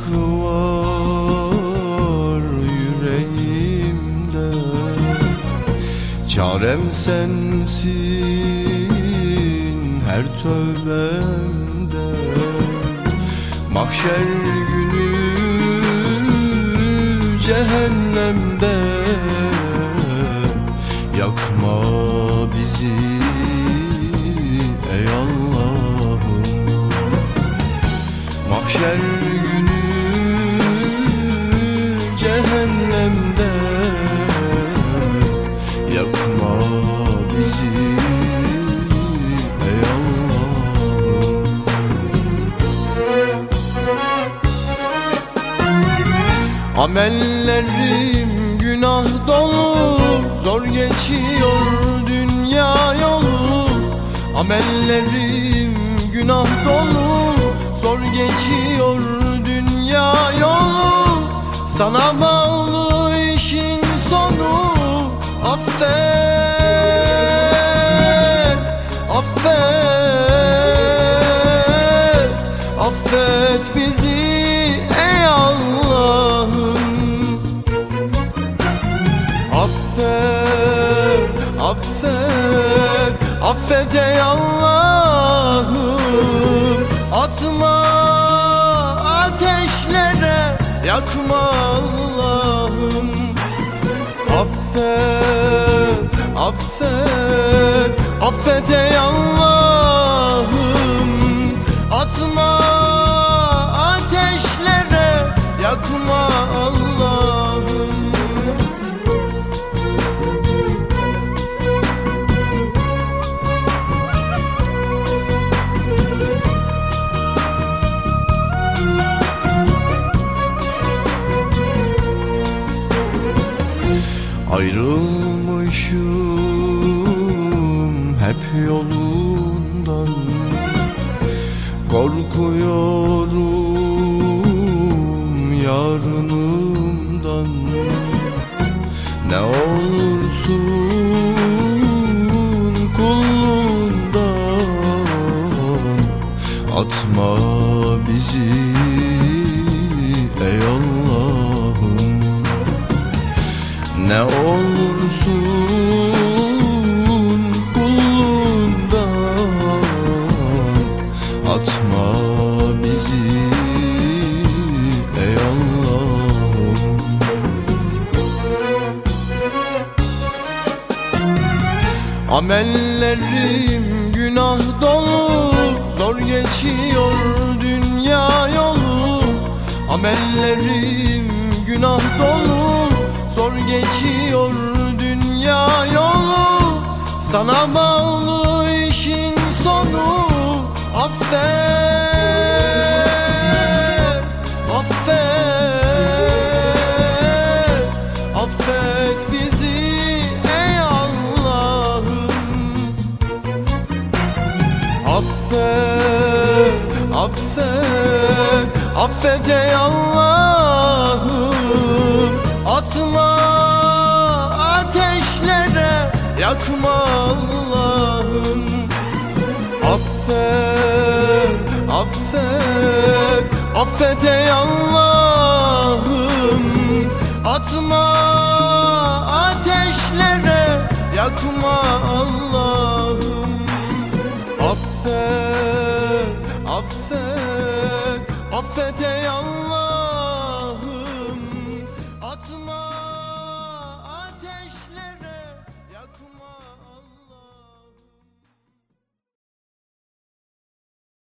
var yüreğimde, çarem sensin her tövbemde. Mahşer günü cehennemde, yakma bizi ey Allah'ım. Mahşer günü cehennemde, yakma bizi ey Allah'ım. Amellerim günah dolu, zor geçiyor dünya yolu. Amellerim günah dolu, zor geçiyor dünya yolu. Sana bağlı işin sonu, affet, affet, affet bizi ey Allah'ım. Affet, affet, affet ey Allah'ım. Atma ateşlere, yakma Allah'ım. Affet, affet, affet ey Allah'ım. Atma ateşlere, yakma Allah'ım. Ayrılmışım hep yolundan, korkuyorum yarınımdan. Ne olursun kulundan, atma bizi ey Allah'ım. Ne olursun kulundan, atma bizi ey Allah'ım. Amellerim günah dolu, zor geçiyor dünya yolu. Amellerim günah dolu, zor geçiyor dünya yolu. Sana bağlı işin sonu, affet, affet, affet bizi ey Allah'ım. Affet, affet, affet ey Allah'ım. Atma ateşlere, yakma Allah'ım. Affet, affet, affet ey Allah'ım. Atma ateşlere, yakma Allah'ım. Affet, affet, affet ey Allah.